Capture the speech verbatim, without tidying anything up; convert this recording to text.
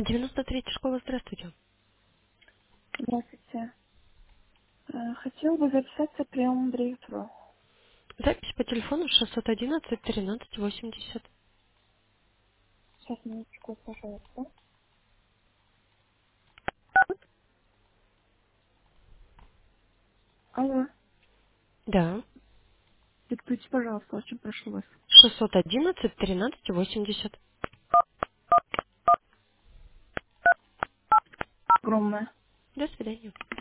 девяносто третья школа, здравствуйте. Здравствуйте. Э, Хотела бы записаться на прием директору. Запись по телефону шестьсот одиннадцать тринадцать восемьдесят. Сейчас, минуточку, пожалуйста. Алло, Да. диктуйте, пожалуйста, очень прошу вас. шестьсот одиннадцать тринадцать восемьдесят. Огромное. До свидания.